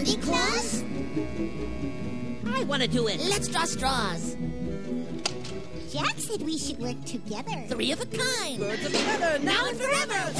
candy, Claus? I want to do it. Let's draw straws. Jack said we should work together. 3 of a kind. Birds of a feather, Now and forever.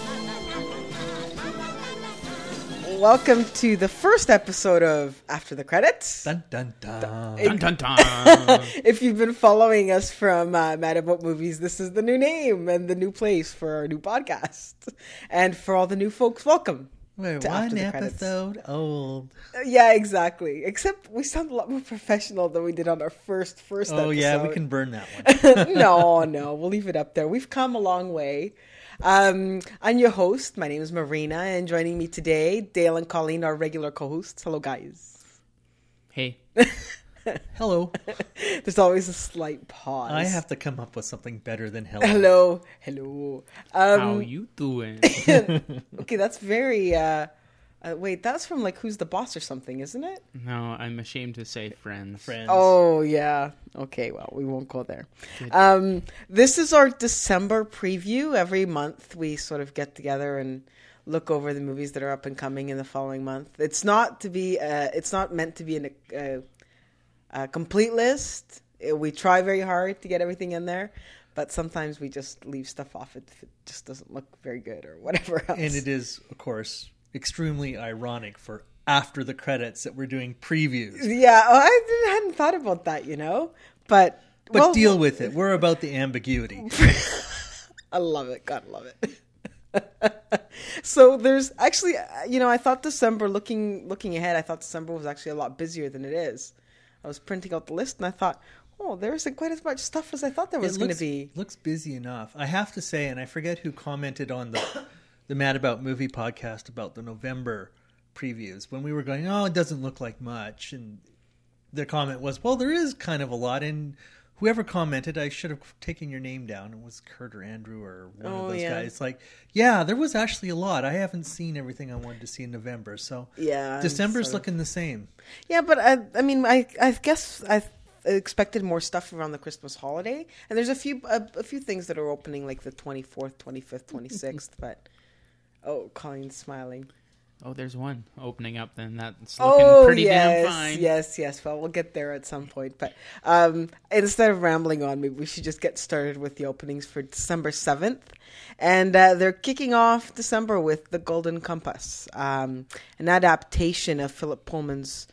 Welcome to the first episode of After the Credits. Dun dun dun. Dun, dun, dun. If you've been following us from Mad About Movies, this is the new name and the new place for our new podcast. And for all the new folks, welcome. We're to After one the Credits. episode old. Yeah, exactly. Except we sound a lot more professional than we did on our first episode. Oh yeah, we can burn that one. No, we'll leave it up there. We've come a long way. I'm your host. My name is Marina, and joining me today, Dale and Colleen, our regular co-hosts. Hello, guys. Hey. Hello. There's always a slight pause. I have to come up with something better than hello. Hello. How you doing? Okay, that's very. Wait, that's from like Who's the Boss or something, isn't it? No, I'm ashamed to say friends. Friends. Oh, yeah. Okay, well, we won't go there. This is our December preview. Every month we sort of get together and look over the movies that are up and coming in the following month. It's not to be. It's not meant to be a complete list. We try very hard to get everything in there, but sometimes we just leave stuff off if it just doesn't look very good or whatever else. And it is, of course, extremely ironic for after the credits that we're doing previews. Yeah, I hadn't thought about that, But well, deal with it. We're about the ambiguity. I love it. God, love it. So there's actually, I thought December, looking ahead, I thought December was actually a lot busier than it is. I was printing out the list and I thought, there isn't quite as much stuff as I thought there was going to be. Looks busy enough. I have to say, and I forget who commented on the Mad About Movie podcast about the November previews when we were going, it doesn't look like much. And their comment was, well, there is kind of a lot. And whoever commented, I should have taken your name down. It was Kurt or Andrew or one of those guys. Like, yeah, there was actually a lot. I haven't seen everything I wanted to see in November. So yeah, December's looking the same. Yeah, but I guess I expected more stuff around the Christmas holiday. And there's a few things that are opening like the 24th, 25th, 26th. But, Colleen's smiling. Oh, there's one opening up then. That's looking pretty damn fine. Yes. Well, we'll get there at some point. But instead of rambling on, maybe we should just get started with the openings for December 7th. And they're kicking off December with The Golden Compass, an adaptation of Philip Pullman's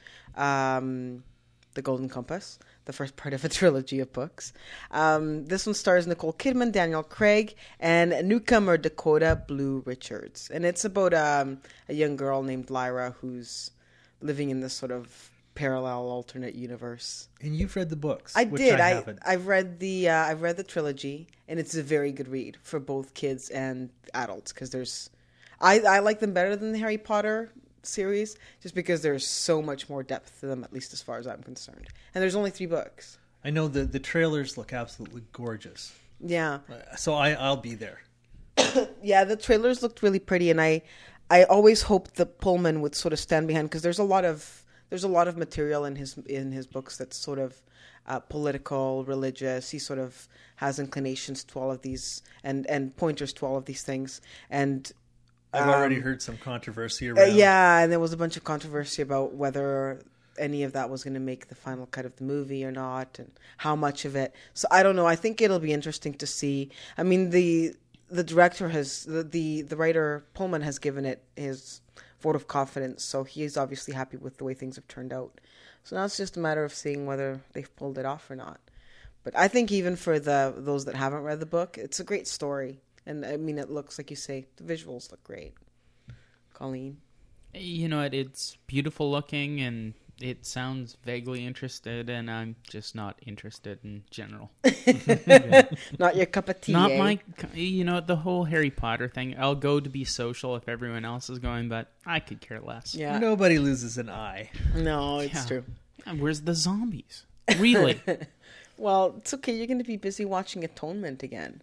The Golden Compass, the first part of a trilogy of books. This one stars Nicole Kidman, Daniel Craig, and newcomer Dakota Blue Richards. And it's about a young girl named Lyra who's living in this sort of parallel alternate universe. And you've read the books. I did. I haven't. I've read the trilogy, and it's a very good read for both kids and adults because I like them better than the Harry Potter series just because there's so much more depth to them, at least as far as I'm concerned. And there's only 3 books. I know the trailers look absolutely gorgeous. Yeah. So I'll be there. Yeah, the trailers looked really pretty, and I always hoped that Pullman would sort of stand behind because there's a lot of material in his books that's sort of political, religious. He sort of has inclinations to all of these and pointers to all of these things. And I've already heard some controversy around. Yeah, and there was a bunch of controversy about whether any of that was going to make the final cut of the movie or not, and how much of it. So I don't know. I think it'll be interesting to see. I mean, the director has the writer Pullman has given it his vote of confidence, so he is obviously happy with the way things have turned out. So now it's just a matter of seeing whether they've pulled it off or not. But I think even for those that haven't read the book, it's a great story. And I mean, it looks, like you say, the visuals look great. Colleen? You know what? It's beautiful looking and it sounds vaguely interested, and I'm just not interested in general. Not your cup of tea, Not my, the whole Harry Potter thing. I'll go to be social if everyone else is going, but I could care less. Yeah. Nobody loses an eye. No, it's true. Yeah, where's the zombies? Really? Well, it's okay. You're going to be busy watching Atonement again.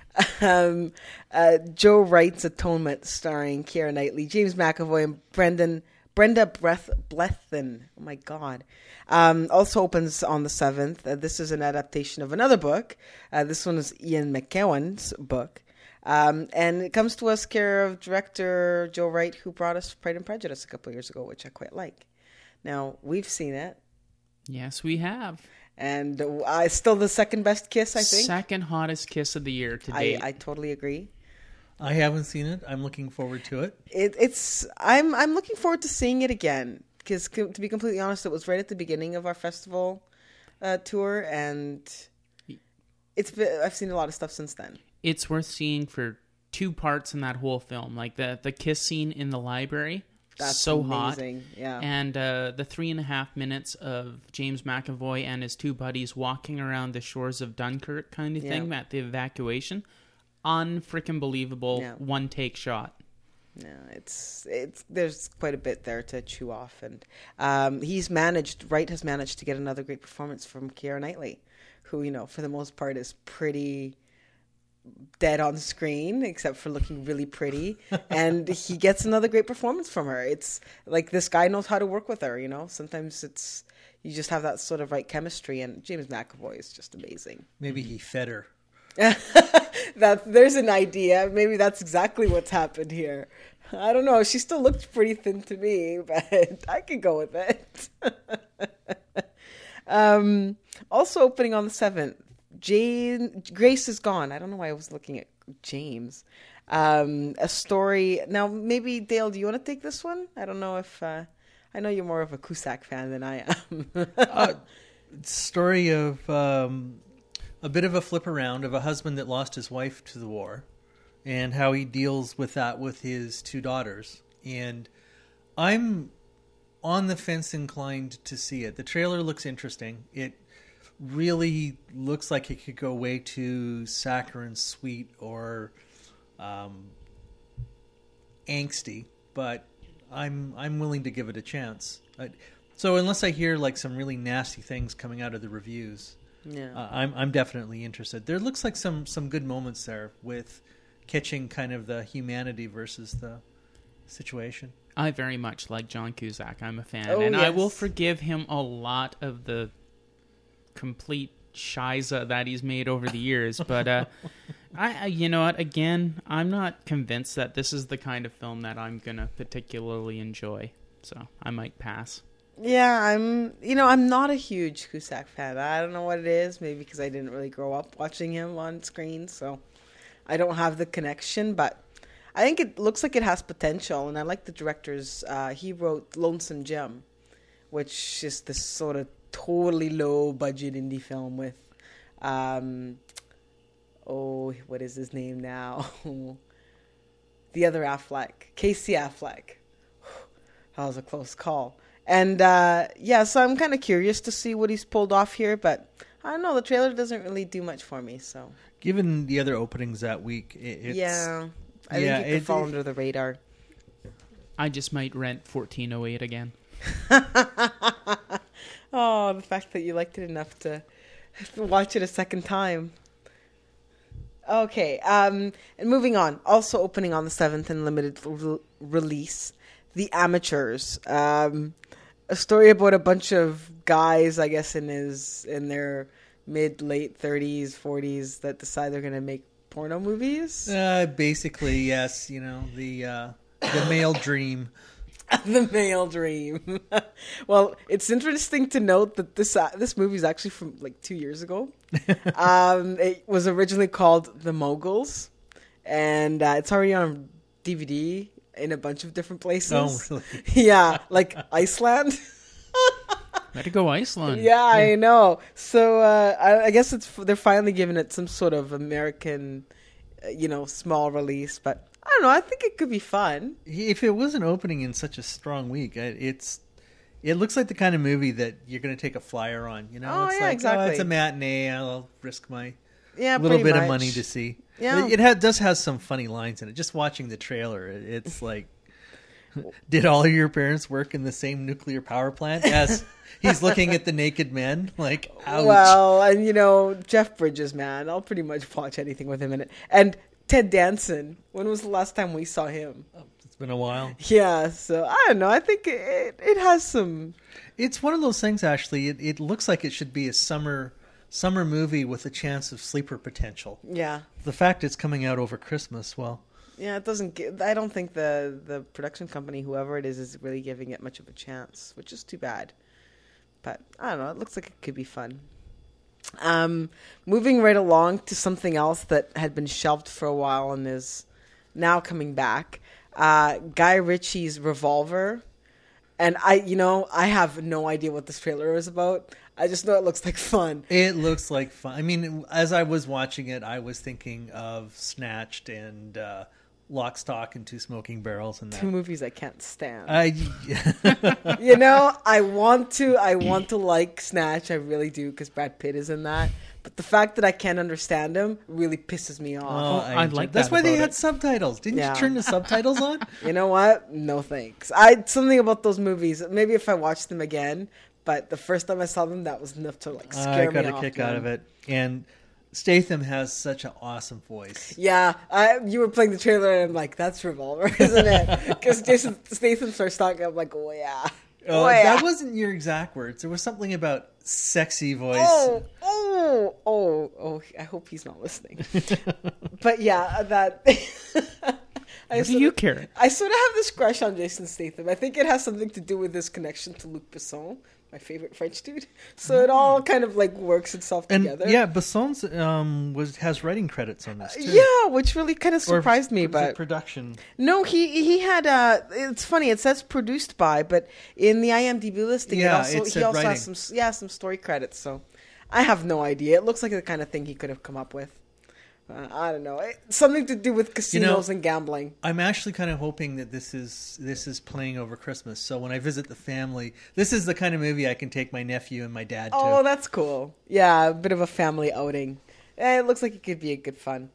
Joe Wright's Atonement, starring Keira Knightley, James McAvoy, and Brenda Blethyn. Oh my God. Also opens on the 7th. This is an adaptation of another book. This one is Ian McKellen's book. And it comes to us care of director Joe Wright, who brought us Pride and Prejudice a couple of years ago, which I quite like. Now, we've seen it. Yes, we have. And still the second best kiss, I think. Second hottest kiss of the year to date. I totally agree. I haven't seen it. I'm looking forward to it. I'm looking forward to seeing it again. Because to be completely honest, it was right at the beginning of our festival tour, and I've seen a lot of stuff since then. It's worth seeing for two parts in that whole film. Like the kiss scene in the library. That's so amazing. hot. Yeah. And the 3.5 minutes of James McAvoy and his two buddies walking around the shores of Dunkirk kind of thing at the evacuation. Unfreaking believable one take shot. Yeah, it's there's quite a bit there to chew off, and Wright has managed to get another great performance from Keira Knightley, who for the most part is pretty dead on screen except for looking really pretty, and he gets another great performance from her. It's like this guy knows how to work with her. Sometimes you just have that sort of right chemistry, and James McAvoy is just amazing. Maybe he fed her. There's an idea. Maybe that's exactly what's happened here. I don't know. She still looked pretty thin to me, but I could go with it. Also opening on the 7th, Grace is Gone. I don't know why I was looking at James. A story. Now, maybe, Dale, do you want to take this one? I don't know if... I know you're more of a Cusack fan than I am. Story of... a bit of a flip around of a husband that lost his wife to the war and how he deals with that with his two daughters. And I'm on the fence inclined to see it. The trailer looks interesting. It really looks like it could go way too saccharine sweet or angsty, but I'm willing to give it a chance. So unless I hear like some really nasty things coming out of the reviews... Yeah, I'm definitely interested. There looks like some good moments there with catching kind of the humanity versus the situation. I very much like John Cusack. I'm a fan, yes. I will forgive him a lot of the complete shiza that he's made over the years. But I you know what? Again, I'm not convinced that this is the kind of film that I'm gonna particularly enjoy. So I might pass. Yeah, I'm not a huge Cusack fan. I don't know what it is. Maybe because I didn't really grow up watching him on screen, so I don't have the connection. But I think it looks like it has potential, and I like the director's. He wrote Lonesome Gem, which is this sort of totally low-budget indie film with, what is his name now? The other Affleck, Casey Affleck. That was a close call. And, so I'm kind of curious to see what he's pulled off here, but I don't know, the trailer doesn't really do much for me, so. Given the other openings that week, I think it could fall under the radar. I just might rent 1408 again. Oh, the fact that you liked it enough to watch it a second time. Okay, and moving on. Also opening on the 7th in limited release, The Amateurs. A story about a bunch of guys, I guess, in their mid-late 30s, 40s that decide they're going to make porno movies. Basically, yes. The male dream. The male dream. Well, it's interesting to note that this movie is actually from like 2 years ago. It was originally called The Moguls, and it's already on DVD in a bunch of different places. Oh, really? Yeah, like Iceland. Better go Iceland. Yeah, I know. So I guess they're finally giving it some sort of American, small release. But I don't know. I think it could be fun. If it wasn't opening in such a strong week, it looks like the kind of movie that you're going to take a flyer on. Exactly. It's a matinee. I'll risk my Yeah, little bit much. of money to see. Yeah. It does have some funny lines in it. Just watching the trailer, it's like, did all of your parents work in the same nuclear power plant? Yes. He's looking at the naked men, like, ouch. Well, and you know, Jeff Bridges, man, I'll pretty much watch anything with him in it. And Ted Danson, when was the last time we saw him? It's been a while. Yeah, so I don't know. I think it has some. It's one of those things, actually. It looks like it should be a summer summer movie with a chance of sleeper potential. Yeah. The fact it's coming out over Christmas, well, Yeah, it doesn't get, I don't think the production company, whoever it is really giving it much of a chance, which is too bad. But I don't know, it looks like it could be fun. Moving right along to something else that had been shelved for a while and is now coming back. Guy Ritchie's Revolver. And I have no idea what this trailer is about. I just know it looks like fun. it looks like fun. I mean, as I was watching it, I was thinking of Snatched and Lock, Stock, and Two Smoking Barrels. And that. Two movies I can't stand. I want to like Snatch. I really do, because Brad Pitt is in that. But the fact that I can't understand him really pisses me off. I like That's that why they about had it. subtitles. Didn't Yeah. you turn the subtitles on? You know what? No thanks. Something about those movies. Maybe if I watch them again. But the first time I saw them, that was enough to scare I me got off. a kick man. out of it. And Statham has such an awesome voice. Yeah, you were playing the trailer and I'm like, that's Revolver, isn't it? Because Jason Statham starts talking, I'm like, oh yeah. Oh, yeah. that wasn't your exact words. There was something about sexy voice. Oh, I hope he's not listening. But yeah, that... What do you care? I sort of have this crush on Jason Statham. I think it has something to do with his connection to Luc Besson, my favorite French dude. So it all kind of like works itself And together. yeah, Besson's has writing credits on this too. Yeah, which really kind of Or surprised me. was it But production. no, he had. It's funny. It says produced by, but in the IMDb listing, Yeah, he it said also writing. has some story credits. So I have no idea. It looks like the kind of thing he could have come up with. I don't know. Something to do with casinos and gambling. I'm actually kind of hoping that this is playing over Christmas. So when I visit the family, this is the kind of movie I can take my nephew and my dad to. Oh, that's cool. Yeah, a bit of a family outing. It looks like it could be a good fun.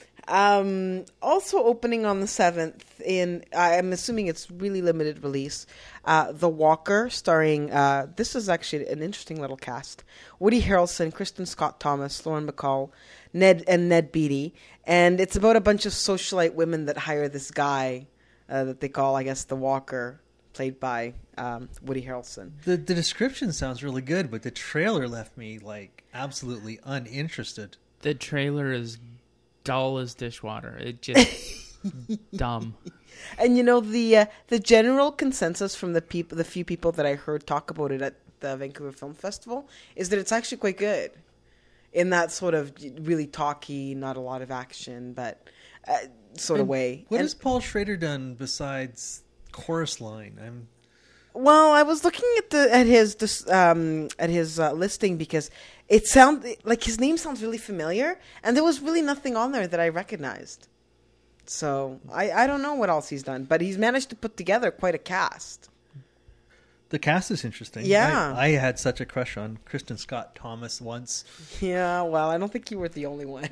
Also opening on the 7th I'm assuming it's really limited release, The Walker, starring, this is actually an interesting little cast. Woody Harrelson, Kristen Scott Thomas, Lauren Bacall, Ned Beatty. And it's about a bunch of socialite women that hire this guy that they call, I guess, The Walker, played by Woody Harrelson. The description sounds really good, but the trailer left me like absolutely uninterested. The trailer is dull as dishwater. It just dumb. And the general consensus from the few people that I heard talk about it at the Vancouver Film Festival is that it's actually quite good, in that sort of really talky, not a lot of action, but sort of way. What has Paul Schrader done besides Chorus Line? Well, I was looking at his listing because it sounded like his name sounds really familiar, and there was really nothing on there that I recognized. So I don't know what else he's done, but he's managed to put together quite a cast. The cast is interesting. Yeah. I had such a crush on Kristen Scott Thomas once. Yeah, well, I don't think you were the only one.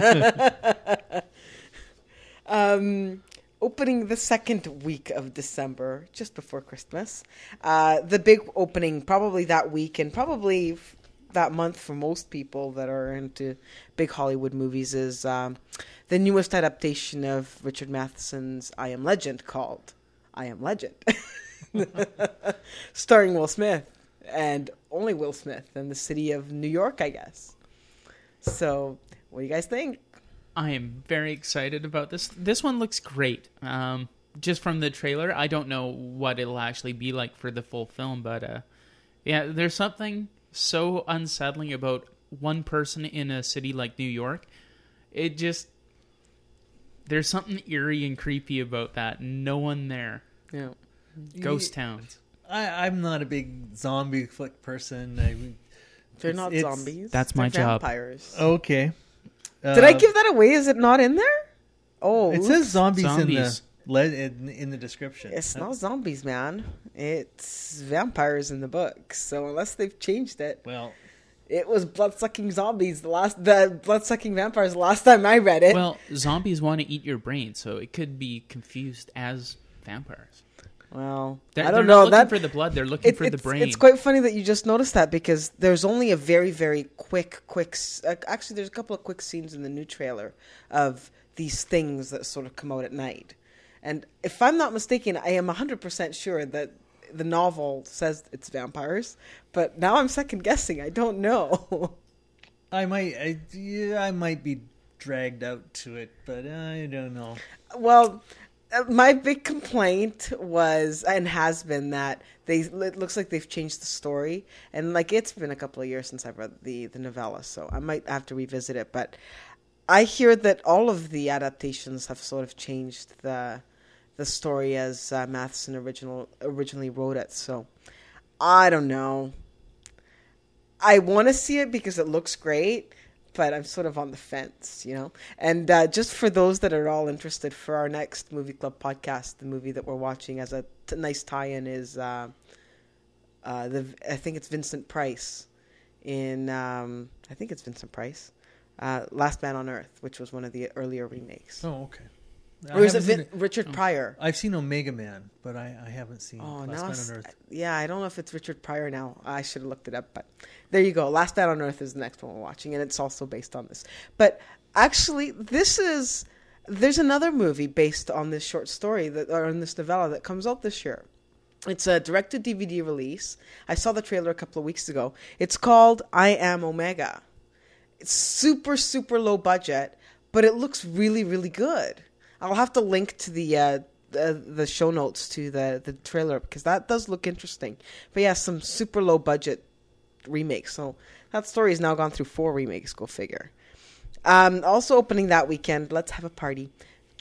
Opening the second week of December, just before Christmas. The big opening probably that week and probably that month for most people that are into big Hollywood movies is the newest adaptation of Richard Matheson's I Am Legend, called I Am Legend. Starring Will Smith, and only Will Smith, in the city of New York, I guess. So, what do you guys think? I am very excited about this. This one looks great. Just from the trailer, I don't know what it'll actually be like for the full film, but yeah, there's something so unsettling about one person in a city like New York. There's something eerie and creepy about that. No one there. Yeah. Ghost towns. I'm not a big zombie flick person. They're not it's- zombies. That's They're my job. vampires. Okay. Did I give that away? Is it not in there? Oh, It says zombies, Zombies. in the description. it's not zombies, man. It's vampires in the book. So unless they've changed it, Well, it was blood-sucking zombies. The blood-sucking vampires. The last time I read it. Well, zombies want to eat your brain, so it could be confused as vampires. Well, They're, I don't they're know. not looking for the blood; they're looking for the brain. It's quite funny that you just noticed that, because there's only a very, very quick. Actually, there's a couple of quick scenes in the new trailer of these things that sort of come out at night. And if I'm not mistaken, I am 100% sure that the novel says it's vampires. But now I'm second guessing. I don't know. I might be dragged out to it, but I don't know. Well, my big complaint was and has been that it looks like they've changed the story, and like it's been a couple of years since I've read the novella, so I might have to revisit it. But I hear that all of the adaptations have sort of changed the story as Matheson originally wrote it. So I don't know. I want to see it because it looks great, but I'm sort of on the fence, you know. And just for those that are all interested, for our next movie club podcast, the movie that we're watching as a nice tie-in is I think it's Vincent Price Last Man on Earth, which was one of the earlier remakes. Oh, okay. Or is it Richard Pryor? I've seen Omega Man, but I haven't seen Last Man on Earth. Yeah, I don't know if it's Richard Pryor now. I should have looked it up, but there you go. Last Man on Earth is the next one we're watching, and it's also based on this. But actually, there's another movie based on this short story or on this novella that comes out this year. It's a direct-to-DVD release. I saw the trailer a couple of weeks ago. It's called I Am Omega. It's super, super low budget, but it looks really, really good. I'll have to link to the show notes to the trailer because that does look interesting. But yeah, some super low budget remakes. So that story has now gone through 4 remakes. Go figure. Also opening that weekend, Let's Have a Party.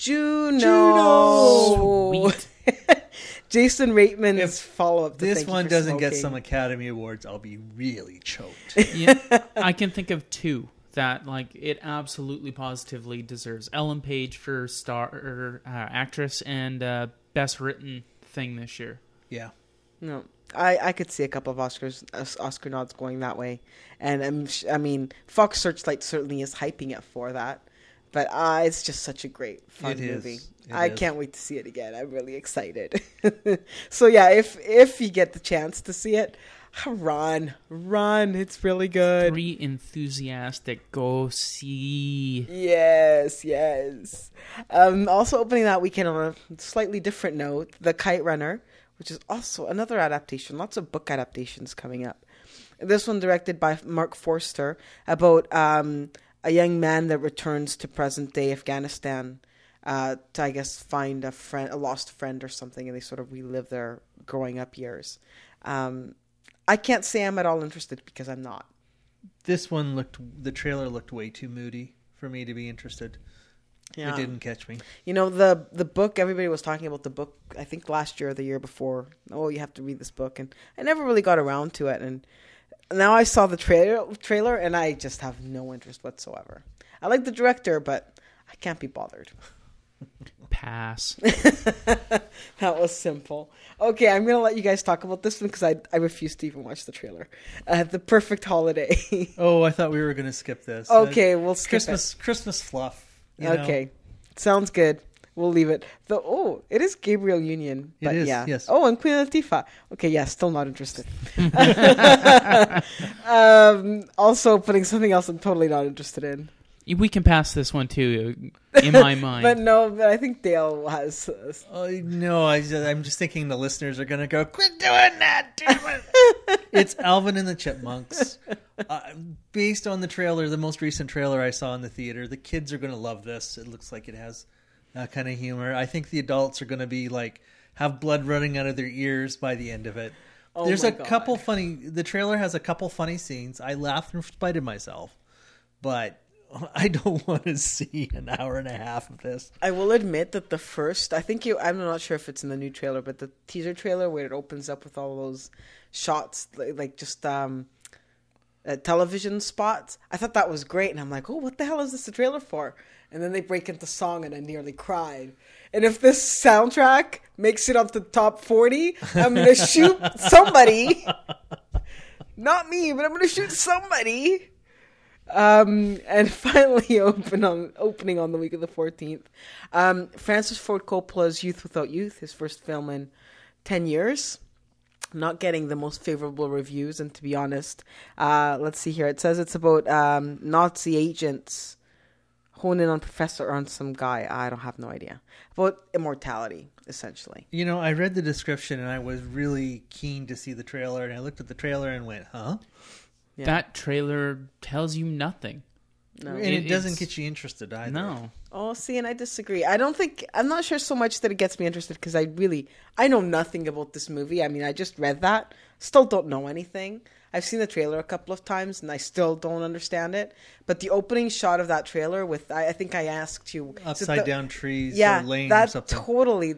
Juno! Sweet. Jason Reitman's follow-up. This one doesn't get some Academy Awards, I'll be really choked. Yeah, I can think of 2 that it absolutely positively deserves. Ellen Page for star actress and best written thing this year. Yeah. No, I could see a couple of Oscar nods going that way, and I mean Fox Searchlight certainly is hyping it for that. But it's just such a great fun movie. I can't wait to see it again. I'm really excited. So yeah, if you get the chance to see it, run. It's really good. 3 enthusiastic go see. Yes. Also opening that weekend on a slightly different note, The Kite Runner, which is also another adaptation. Lots of book adaptations coming up. This one directed by Mark Forster about a young man that returns to present-day Afghanistan to, I guess, find a lost friend or something, and they sort of relive their growing-up years. I can't say I'm at all interested because I'm not. This one the trailer looked way too moody for me to be interested. Yeah. It didn't catch me. You know, the book, everybody was talking about the book, I think last year or the year before. Oh, you have to read this book. And I never really got around to it, and now I saw the trailer, and I just have no interest whatsoever. I like the director, but I can't be bothered. Pass. That was simple. Okay, I'm going to let you guys talk about this one because I refuse to even watch the trailer. The Perfect Holiday. Oh, I thought we were going to skip this. Okay, we'll skip it. Christmas fluff. Okay, sounds good. We'll leave it. It is Gabriel Union. But it is, yeah. Yes. Oh, and Queen Latifah. Okay, yeah, still not interested. Also putting something else I'm totally not interested in. We can pass this one too, in my mind. But I think Dale has. No, I'm just thinking the listeners are going to go, quit doing that, damn it. It's Alvin and the Chipmunks. Based on the trailer, the most recent trailer I saw in the theater, the kids are going to love this. It looks like it has that kind of humor. I think the adults are going to be have blood running out of their ears by the end of it. There's a couple the trailer has a couple funny scenes. I laughed in spite of myself, but I don't want to see an hour and a half of this. I will admit that I'm not sure if it's in the new trailer, but the teaser trailer where it opens up with all those shots, television spots, I thought that was great. And I'm like, oh, what the hell is this a trailer for? And then they break into song and I nearly cried. And if this soundtrack makes it up to top 40, I'm going to shoot somebody. Not me, but I'm going to shoot somebody. And finally opening on the week of the 14th. Francis Ford Coppola's Youth Without Youth, his first film in 10 years. Not getting the most favorable reviews, and to be honest, let's see here. It says it's about Nazi agents hone in on some guy. I don't have no idea. About immortality, essentially. You know, I read the description and I was really keen to see the trailer, and I looked at the trailer and went, huh? That trailer tells you nothing. No. And it doesn't it's- get you interested either. No. Oh, see, and I disagree. I'm not sure so much that it gets me interested because I know nothing about this movie. I mean, I just read that. Still don't know anything. I've seen the trailer a couple of times and I still don't understand it. But the opening shot of that trailer with, I think I asked you. Upside down trees yeah, or lane that or something. totally,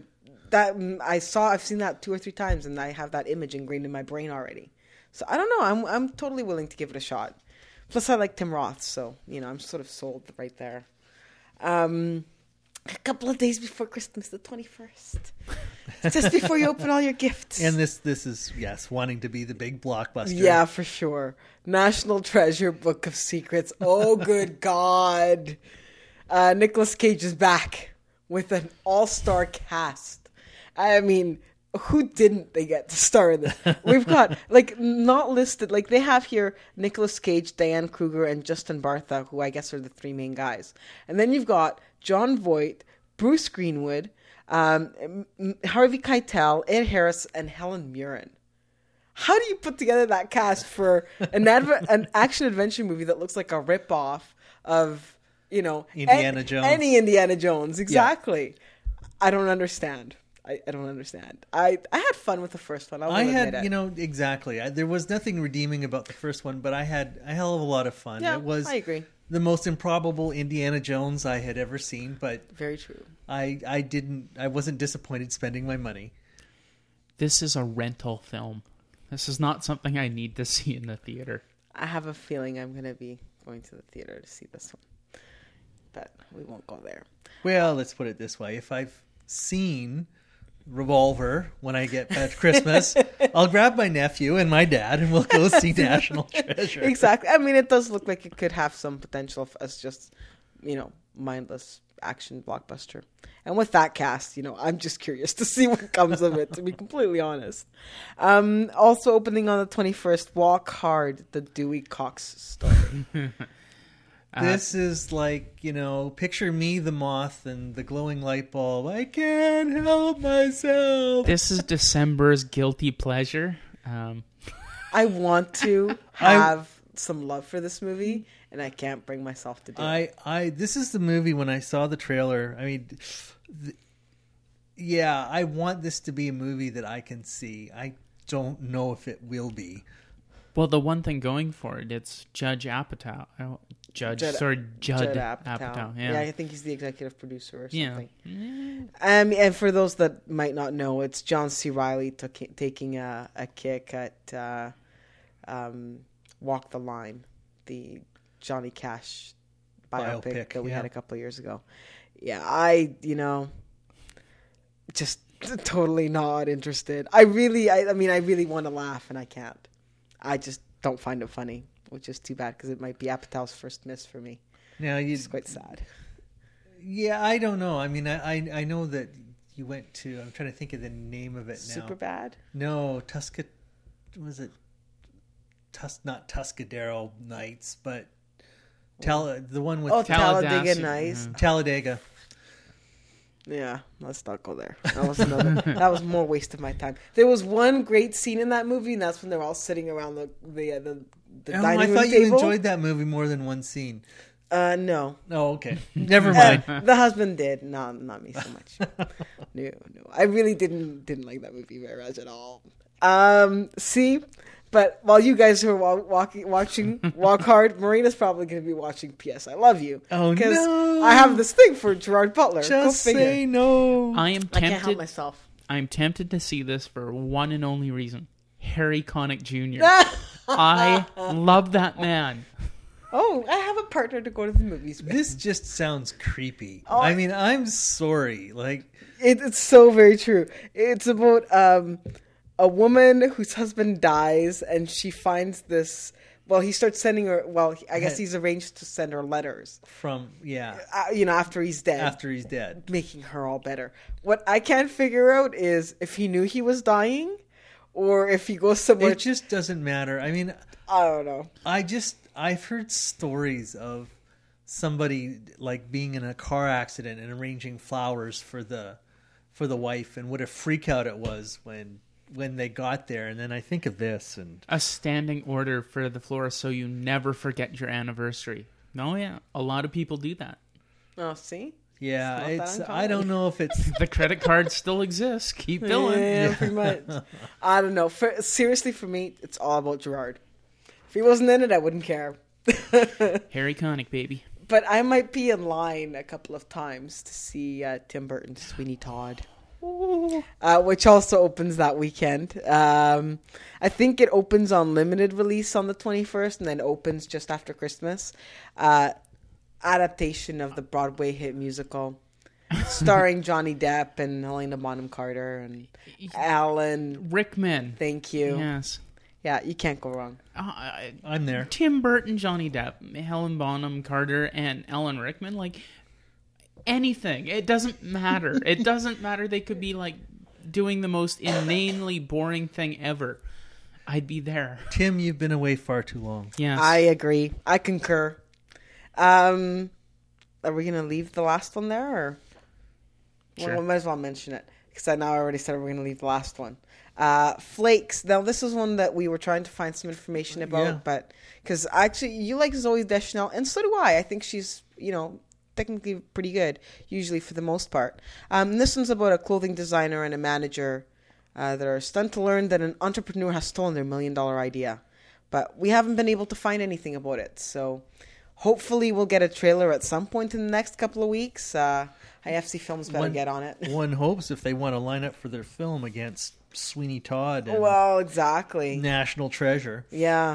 I've seen that 2 or 3 times and I have that image ingrained in my brain already. So I don't know. I'm totally willing to give it a shot. Plus I like Tim Roth, so, I'm sort of sold right there. A couple of days before Christmas, the 21st. Just before you open all your gifts. And this is, yes, wanting to be the big blockbuster. Yeah, for sure. National Treasure Book of Secrets. Oh, good God. Nicolas Cage is back with an all-star cast. I mean, who didn't they get to star in this? We've got, not listed. They have here Nicolas Cage, Diane Kruger, and Justin Bartha, who I guess are the 3 main guys. And then you've got Jon Voight, Bruce Greenwood, Harvey Keitel, Ed Harris, and Helen Mirren. How do you put together that cast for an action-adventure movie that looks like a rip-off of, Indiana Jones. Any Indiana Jones, exactly. Yeah. I don't understand. I don't understand. I had fun with the first one. I had, exactly. There was nothing redeeming about the first one, but I had a hell of a lot of fun. Yeah, it was I agree. The most improbable Indiana Jones I had ever seen, but very true. I wasn't disappointed spending my money. This is a rental film. This is not something I need to see in the theater. I have a feeling I'm going to be going to the theater to see this one, but we won't go there. Well, let's put it this way: if I've seen Revolver when I get back to Christmas, I'll grab my nephew and my dad and we'll go see National Treasure. Exactly. I mean, it does look like it could have some potential as just, mindless action blockbuster. And with that cast, I'm just curious to see what comes of it, to be completely honest. Also opening on the 21st, Walk Hard, the Dewey Cox story. This is like, picture me, the moth, and the glowing light bulb. I can't help myself. This is December's guilty pleasure. I want to have some love for this movie, and I can't bring myself to do it. This is the movie when I saw the trailer. I mean, I want this to be a movie that I can see. I don't know if it will be. Well, the one thing going for it, it's Judd Apatow. Judd Apatow. Yeah, I think he's the executive producer or something. Yeah. And for those that might not know, it's John C. Reilly taking a kick at Walk the Line, the Johnny Cash biopic that we had a couple of years ago. Yeah, I just totally not interested. I really want to laugh and I can't. I just don't find it funny, which is too bad because it might be Apatow's first miss for me. Now it's quite sad. Yeah, I don't know. I mean, I know that you went to. I'm trying to think of the name of it now. Superbad? No, was it? Not Tuscadero Nights, but the one with Talladega Nights. Mm-hmm. Talladega. Yeah, let's not go there. That was more waste of my time. There was one great scene in that movie, and that's when they're all sitting around the dining room table. I thought you enjoyed that movie more than one scene. No. Oh, okay. Never mind. The husband did. No, not me so much. No. I really didn't like that movie very much at all. See? But while you guys are watching Walk Hard, Marina's probably going to be watching P.S. I Love You. Oh, because no. I have this thing for Gerard Butler. Just Go figure. say no. I can't help myself. I'm tempted to see this for one and only reason. Harry Connick Jr. I love that man. Oh, I have a partner to go to the movies with. This just sounds creepy. I mean, I'm sorry. It's so very true. It's about a woman whose husband dies, and she finds this. Well, he starts sending her. Well, I guess he's arranged to send her letters after he's dead. After he's dead, making her all better. What I can't figure out is if he knew he was dying, or if he goes somewhere. It just doesn't matter. I mean, I don't know. I've heard stories of somebody being in a car accident and arranging flowers for the wife, and what a freak out it was when when they got there, and then I think of this, and A standing order for the florist so you never forget your anniversary. Oh, yeah. A lot of people do that. Oh, see? yeah, It's not that it's uncommon. I don't know if it's The credit card still exists. Keep billing. Yeah, pretty much. I don't know. Seriously, for me, it's all about Gerard. If he wasn't in it, I wouldn't care. Harry Connick, baby. But I might be in line a couple of times to see Tim Burton's Sweeney Todd, which also opens that weekend. I think it opens on limited release on the 21st and then opens just after Christmas. Adaptation of the Broadway hit musical starring Johnny Depp and Helena Bonham Carter and Alan. Rickman. Thank you. Yes. Yeah, you can't go wrong. I'm there. Tim Burton, Johnny Depp, Helen Bonham Carter, and Alan Rickman. Like, anything. It doesn't matter. It doesn't matter. They could be, like, doing the most inanely boring thing ever. I'd be there. Tim, you've been away far too long. Yes. I agree. I concur. Are we going to leave the last one there? Or? Sure. Well, we might as well mention it. Because I already said we're going to leave the last one. Flakes. Now, this is one that we were trying to find some information about. Yeah. But because actually, you like Zooey Deschanel, and so do I. I think she's, technically pretty good, usually for the most part. This one's about a clothing designer and a manager that are stunned to learn that an entrepreneur has stolen their $1 million idea. But we haven't been able to find anything about it. So hopefully we'll get a trailer at some point in the next couple of weeks. IFC Films better get on it. One hopes if they want to line up for their film against Sweeney Todd and Well, exactly. National Treasure. Yeah.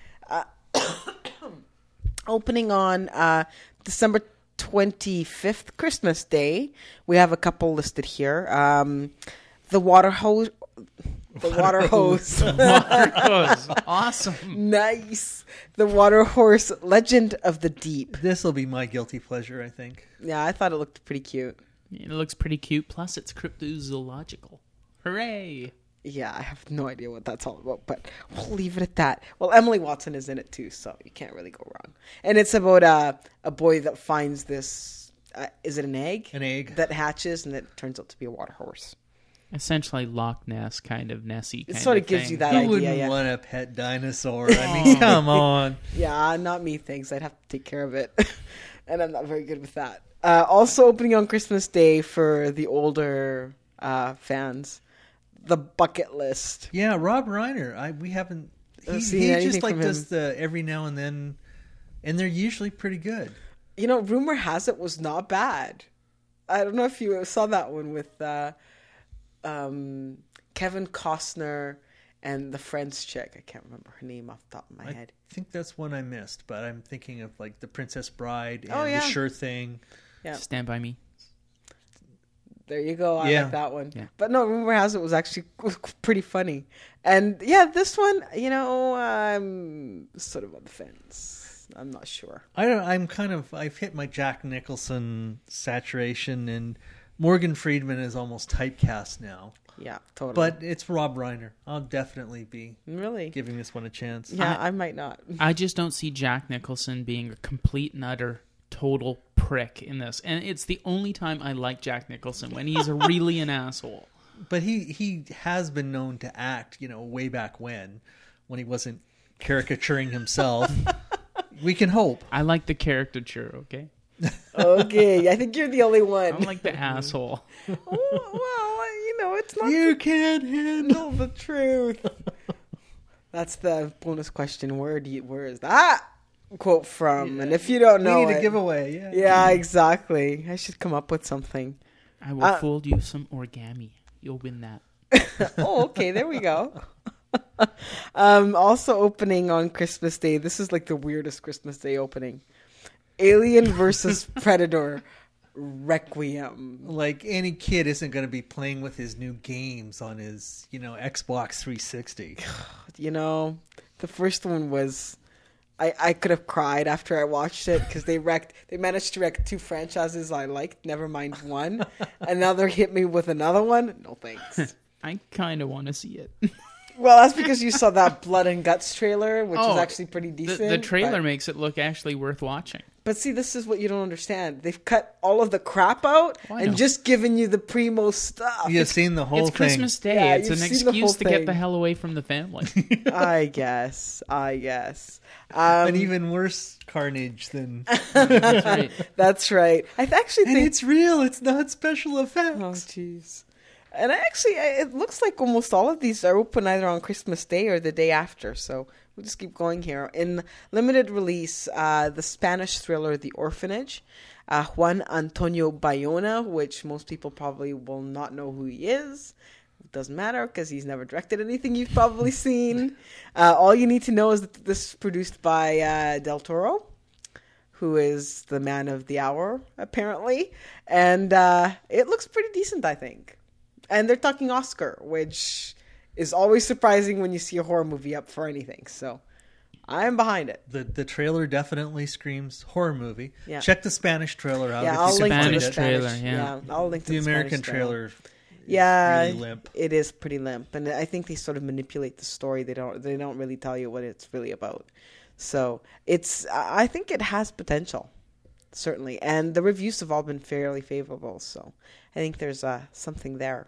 Opening on December 25th, Christmas Day. We have a couple listed here. The Water Hose. The Water Hose. Water hose. Awesome. Nice. The Water Horse Legend of the Deep. This will be my guilty pleasure, I think. Yeah, I thought it looked pretty cute. It looks pretty cute. Plus, it's cryptozoological. Hooray. Yeah, I have no idea what that's all about, but we'll leave it at that. Well, Emily Watson is in it too, so you can't really go wrong. And it's about a boy that finds this, is it an egg? An egg. That hatches and it turns out to be a water horse. Essentially Loch Ness, kind of Nessie kind It sort of thing. gives you that Who idea, wouldn't yeah. want a pet dinosaur? I mean, come on. Yeah, not me, thanks. I'd have to take care of it. And I'm not very good with that. Also opening on Christmas Day for the older fans, The Bucket List. Yeah, Rob Reiner. We haven't. seen He anything just like from does the every now and then, and they're usually pretty good. Rumor has it was not bad. I don't know if you saw that one with Kevin Costner and the Friends chick. I can't remember her name off the top of my head. I think that's one I missed, but I'm thinking of like The Princess Bride and Oh, yeah. The Sure Thing. Yeah, Stand By Me. there you go. I Yeah. like that one. Yeah. But no, rumor has it was actually pretty funny. And yeah, this one, I'm sort of on the fence. I'm not sure. I've hit my Jack Nicholson saturation, and Morgan Freeman is almost typecast now. Yeah, totally. But it's Rob Reiner. I'll definitely be really, giving this one a chance. yeah, I might not. I just don't see Jack Nicholson being a complete and utter total prick in this. And it's the only time I like Jack Nicholson, when he's really an asshole. But he has been known to act, way back when he wasn't caricaturing himself. We can hope. I like the caricature, okay? Okay, I think you're the only one. I'm like the asshole. Well, it's not. You can't handle the truth. That's the bonus question. Where is that quote from? And if you don't know, we need a giveaway. Yeah. Yeah, exactly. I should come up with something. I will fold you some origami. You'll win that. Oh, okay. There we go. Also opening on Christmas Day. This is like the weirdest Christmas Day opening. Alien versus Predator Requiem. Like, any kid isn't going to be playing with his new games on his, Xbox 360. The first one was, I could have cried after I watched it because they managed to wreck 2 franchises I liked, never mind one, and now they're hit me with another one. No thanks. I kind of want to see it. Well, that's because you saw that Blood and Guts trailer, which is actually pretty decent. The trailer makes it look actually worth watching. But see, this is what you don't understand. They've cut all of the crap out I and know. just given you the primo stuff. You've seen the whole It's thing. Christmas Day. Yeah, it's you've an seen the whole excuse to get thing. the hell away from the family. I guess. An even worse carnage than. That's right. That's right. I actually And think. it's real. It's not special effects. Oh, jeez. And it looks like almost all of these are open either on Christmas Day or the day after. So we'll just keep going here. In limited release, the Spanish thriller The Orphanage. Juan Antonio Bayona, which most people probably will not know who he is. It doesn't matter because he's never directed anything you've probably seen. All you need to know is that this is produced by Del Toro, who is the man of the hour, apparently. And it looks pretty decent, I think. And they're talking Oscar, which is always surprising when you see a horror movie up for anything. So I'm behind it. The trailer definitely screams horror movie. Yeah. Check the Spanish trailer out. Yeah, if I'll you link can to find the Spanish it. trailer, Spanish. yeah. I'll link to The the American Spanish trailer. is Yeah, really limp. it is pretty limp, and I think they sort of manipulate the story. They don't really tell you what it's really about. So I think it has potential, certainly, and the reviews have all been fairly favorable. So I think there's something there.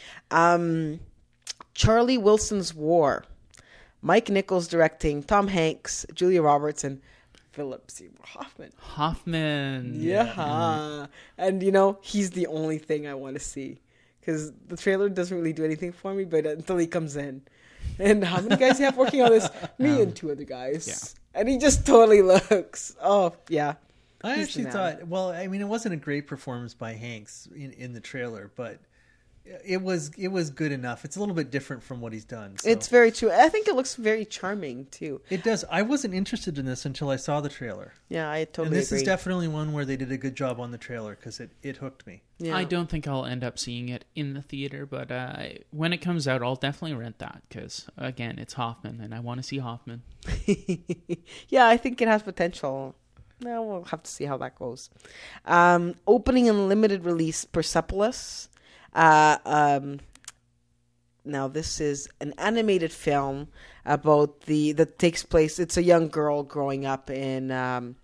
Charlie Wilson's War. Mike Nichols directing, Tom Hanks, Julia Roberts, and Philip Seymour Hoffman. Hoffman. Yeah. And, he's the only thing I want to see. Because the trailer doesn't really do anything for me, but until he comes in. And how many guys do you have working on this? Me and two other guys. Yeah. And he just totally looks. Oh, yeah. I He's actually the man. thought, well, I mean, it wasn't a great performance by Hanks in the trailer, but it was good enough. It's a little bit different from what he's done. So. It's very true. I think it looks very charming, too. It does. I wasn't interested in this until I saw the trailer. Yeah, I totally And this agree. is definitely one where they did a good job on the trailer because it hooked me. Yeah. I don't think I'll end up seeing it in the theater, but when it comes out, I'll definitely rent that because, again, it's Hoffman, and I want to see Hoffman. Yeah, I think it has potential. Well, we'll have to see how that goes. Opening and limited release, Persepolis. Now, this is an animated film about that takes place. It's a young girl growing up in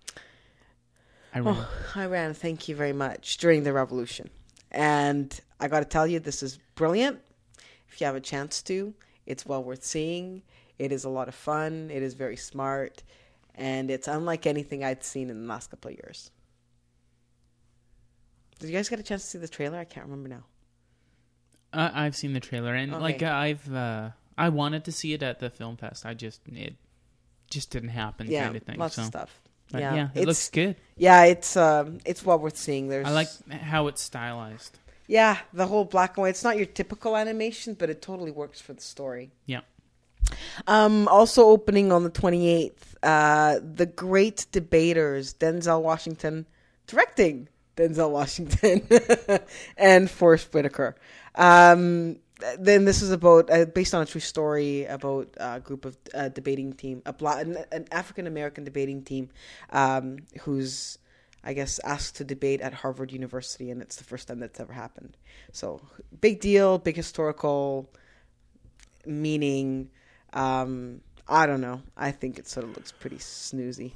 Iran. Thank you very much. During the revolution, and I got to tell you, this is brilliant. If you have a chance to, it's well worth seeing. It is a lot of fun. It is very smart, and it's unlike anything I'd seen in the last couple of years. Did you guys get a chance to see the trailer? I can't remember now. I've seen the trailer, and Okay. I wanted to see it at the film fest. It just didn't happen, Yeah, kind of thing. lots so. of stuff. But Yeah, it looks good. Yeah, it's well worth seeing. I like how it's stylized. Yeah, the whole black and white. It's not your typical animation, but it totally works for the story. Yeah. Also opening on the 28th, The Great Debaters, Denzel Washington directing. Denzel Washington and Forrest Whitaker. Then this is about based on a true story about a group of debating team, an African American debating team, who's I guess asked to debate at Harvard University, and it's the first time that's ever happened. So big deal, big historical meaning. I don't know. I think it sort of looks pretty snoozy.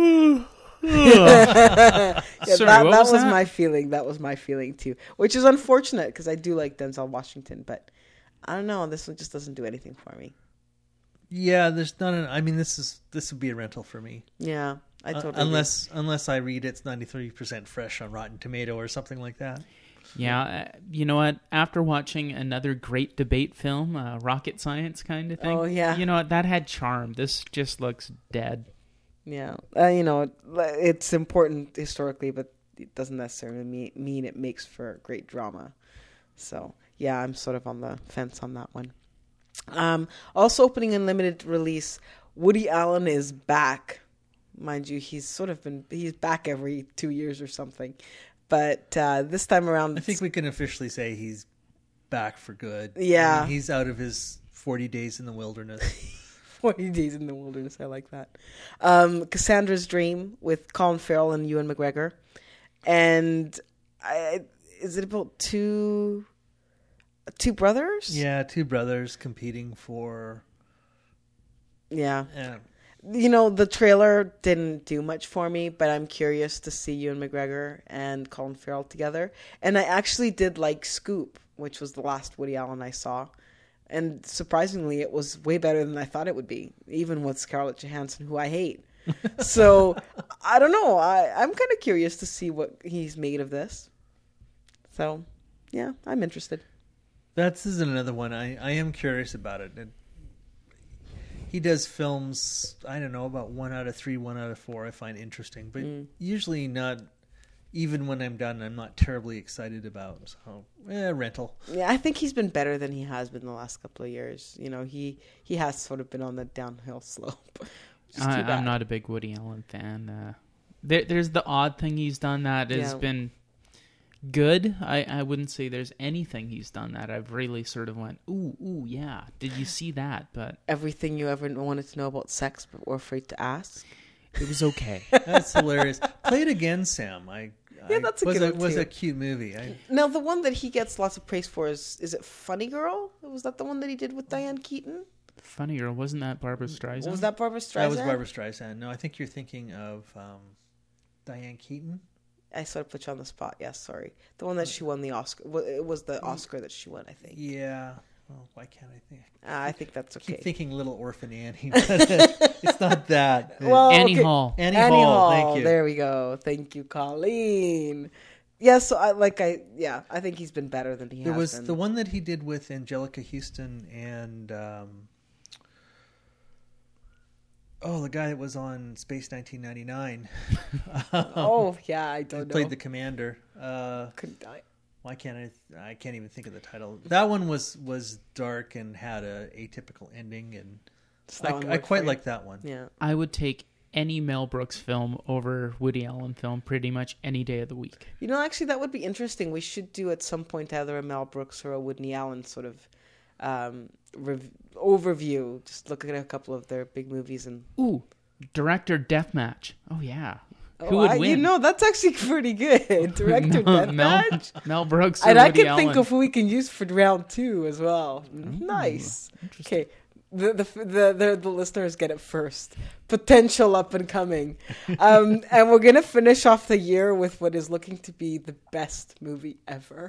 Yeah, Sorry, that what was was that? my feeling. That was my feeling too, which is unfortunate because I do like Denzel Washington, but I don't know. This one just doesn't do anything for me. Yeah, there's not. I mean, this would be a rental for me. Yeah, I totally unless I read it's 93% fresh on Rotten Tomato or something like that. Yeah, you know what? After watching another great debate film, Rocket Science kind of thing. Oh, yeah. You know what? That had charm. This just looks dead. Yeah, it's important historically, but it doesn't necessarily mean it makes for great drama. So yeah, I'm sort of on the fence on that one. Also opening in limited release, Woody Allen is back. Mind you, he's back every 2 years or something. But this time around, I think we can officially say he's back for good. Yeah. I mean, he's out of his 40 days in the wilderness. 40 Days in the Wilderness. I like that. Cassandra's Dream with Colin Farrell and Ewan McGregor. And is it about two brothers? Yeah, two brothers competing for. Yeah. The trailer didn't do much for me, but I'm curious to see Ewan McGregor and Colin Farrell together. And I actually did like Scoop, which was the last Woody Allen I saw. And surprisingly, it was way better than I thought it would be, even with Scarlett Johansson, who I hate. So, I don't know. I'm kind of curious to see what he's made of this. So, yeah, I'm interested. This is another one. I am curious about it. He does films, I don't know, about 1 out of 3, 1 out of 4 I find interesting. But usually not, even when I'm done, I'm not terribly excited about. So, rental. Yeah, I think he's been better than he has been the last couple of years. He has sort of been on the downhill slope. I'm not a big Woody Allen fan. There's the odd thing he's done that has been good. I wouldn't say there's anything he's done that I've really sort of went, ooh, yeah. Did you see that? But everything you ever wanted to know about sex but were afraid to ask. It was okay. That's hilarious. Play it again, Sam. That's a good one, was too. a cute movie. Now, the one that he gets lots of praise for is it Funny Girl? Was that the one that he did with Diane Keaton? Funny Girl, wasn't that Barbara Streisand? Was that Barbara Streisand? That was Barbara Streisand. No, I think you're thinking of Diane Keaton. I sort of put you on the spot. Yes, sorry. The one that she won the Oscar. It was the Oscar that she won, I think. Yeah. Well, why can't I think? I think that's okay. I keep thinking Little Orphan Annie, but it's not that. Well, Annie Hall. Annie Hall. Thank you. There we go. Thank you, Colleen. Yeah, so I think he's been better than he has been. There was the one that he did with Angelica Houston and the guy that was on Space 1999. I don't know. Played the commander. Couldn't die. Why can't I can't even think of the title. That one was dark and had a atypical ending, and I quite like that one. Yeah, I would take any Mel Brooks film over Woody Allen film pretty much any day of the week. Actually, that would be interesting. We should do at some point either a Mel Brooks or a Woody Allen sort of overview. Just look at a couple of their big movies and director deathmatch. Oh yeah. Who would win? That's actually pretty good. Director deathmatch. Mel Brooks or and Woody I can Allen. think of who we can use for round 2 as well. Nice. Okay. The listeners get it first. Potential up and coming. And we're going to finish off the year with what is looking to be the best movie ever.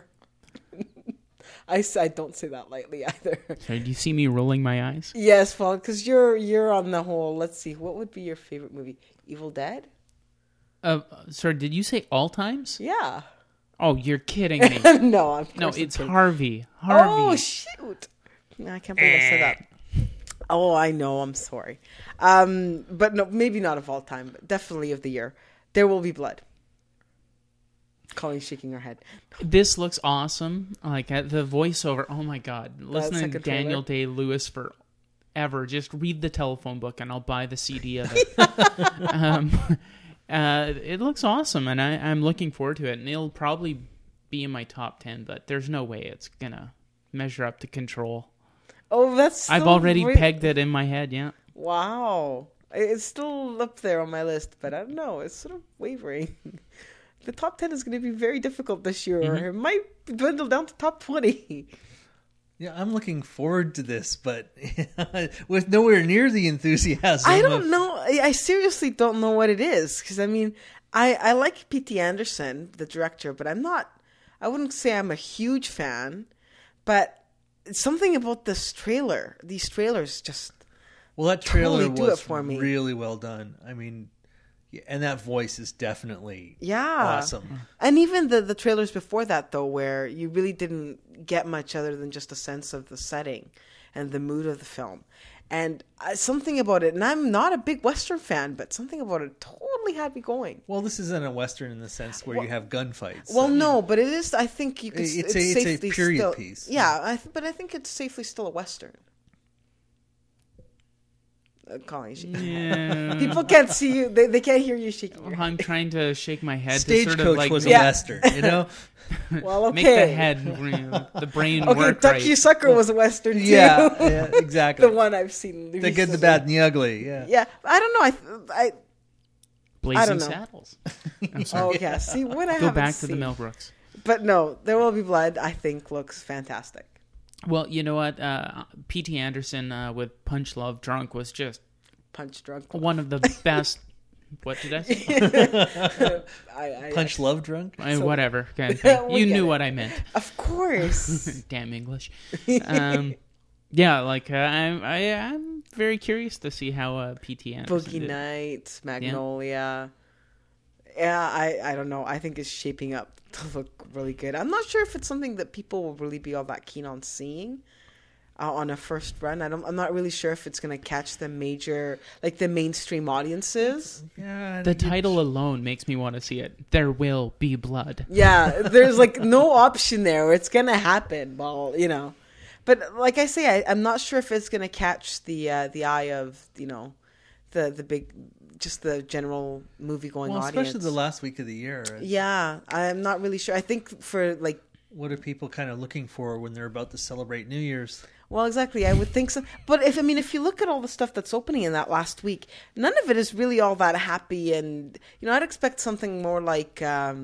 I don't say that lightly either. Sorry, do you see me rolling my eyes? Yes, Paul, because you're on the whole. Let's see, what would be your favorite movie? Evil Dead? Sorry, did you say all times? Yeah. Oh, you're kidding me. No, it's Harvey. Oh, shoot. No, I can't believe I said that. Oh, I know. I'm sorry. But no, maybe not of all time, but definitely of the year. There Will Be Blood. Colleen's shaking her head. This looks awesome. Like the voiceover. Oh my God. Listening to Daniel Day-Lewis forever. Just read the telephone book and I'll buy the CD of it. It looks awesome, and I'm looking forward to it. And it'll probably be in my top 10, but there's no way it's gonna measure up to Control. Oh, that's. I've already pegged it in my head. Yeah. Wow, it's still up there on my list, but I don't know. It's sort of wavering. The top 10 is going to be very difficult this year, or it might dwindle down to top 20. Yeah, I'm looking forward to this, but with nowhere near the enthusiasm. I don't know. I seriously don't know what it is. Because, I like P.T. Anderson, the director, but I wouldn't say I'm a huge fan. But something about these trailers just that trailer totally do was it for me. Really well done. And that voice is definitely Yeah. awesome. And even the trailers before that, though, where you really didn't get much other than just a sense of the setting and the mood of the film. And something about it, and I'm not a big Western fan, but something about it totally had me going. Well, this isn't a Western in the sense where you have gunfights. Well, no, but it is, I think you could... It's safely a period still, piece. Yeah, but I think it's safely still a Western. Colleen, Yeah. people can't see you. They can't hear you shaking your head. I'm trying to shake my head to Stagecoach sort of like was a Yeah. Western, you know? Well, okay. make the head, the brain Okay, work Tuck right. You Sucker was a Western too. yeah, exactly. The one I've seen. The good, the bad, and the ugly, yeah. Yeah, I don't know. I Blazing know. Saddles. I'm sorry. Oh yeah. See, when I Go haven't back to seen. the Mel Brooks. But no, There Will Be Blood. I think looks fantastic. Well, you know what? P.T. Anderson with Punch Love Drunk was just Punch Drunk. One of the best. What did I say? Punch Love Drunk? Whatever. Kind of thing. You knew what I meant. Of course. Damn English. Yeah, like I'm very curious to see how P.T. Anderson Boogie did. Nights, Magnolia. Yeah, I don't know. I think it's shaping up to look really good. I'm not sure if it's something that people will really be all that keen on seeing on a first run. I'm not really sure if it's going to catch the mainstream audiences. Yeah. The title alone makes me want to see it. There will be blood. Yeah, there's like no option there where it's going to happen. Well, you know. But like I say, I'm not sure if it's going to catch the eye of, you know, the big, just the general movie-going audience. Especially the last week of the year. Yeah, I'm not really sure. I think for like... What are people kind of looking for when they're about to celebrate New Year's? Well, exactly. I would think so. But if you look at all the stuff that's opening in that last week, none of it is really all that happy. And, you know, I'd expect something more like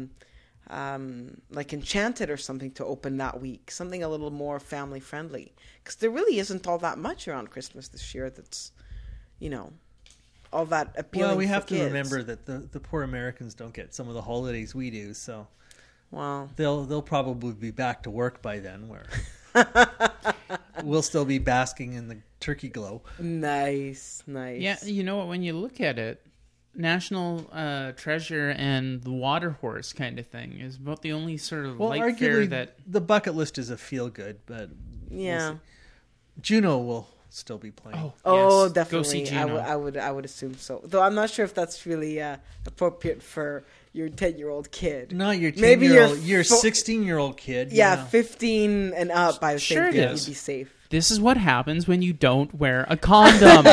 Enchanted or something to open that week. Something a little more family friendly. Because there really isn't all that much around Christmas this year that's, you know, all that appealing. Well, we have to remember that the poor Americans don't get some of the holidays we do, so well, they'll probably be back to work by then, where we'll still be basking in the turkey glow. Nice. Yeah, you know what? When you look at it, National Treasure and the Water Horse kind of thing is about the only sort of light fare that the bucket list is a feel good, but yeah, Juno will still be playing. Oh, yes. definitely. Go see Juno. I would assume so. Though I'm not sure if that's really appropriate for your 10-year-old kid. Not your 10-year-old. Maybe your 16-year-old kid. Yeah, 15 and up. I Sure think it you'd is. be safe. this is what happens when you don't wear a condom.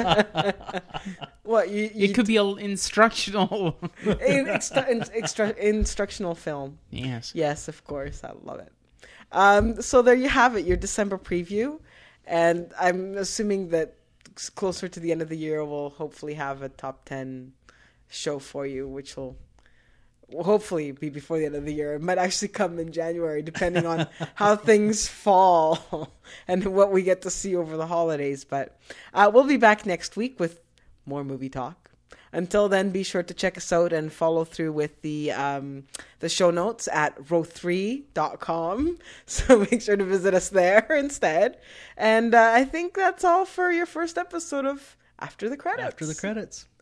What It could be an instructional. instructional film. Yes. Yes, of course. I love it. So there you have it, your December preview. And I'm assuming that closer to the end of the year, we'll hopefully have a top 10 show for you, which will hopefully be before the end of the year. It might actually come in January, depending on how things fall and what we get to see over the holidays. But we'll be back next week with more movie talk. Until then, be sure to check us out and follow through with the show notes at row3.com. So make sure to visit us there instead. And I think that's all for your first episode of After the Credits. After the Credits.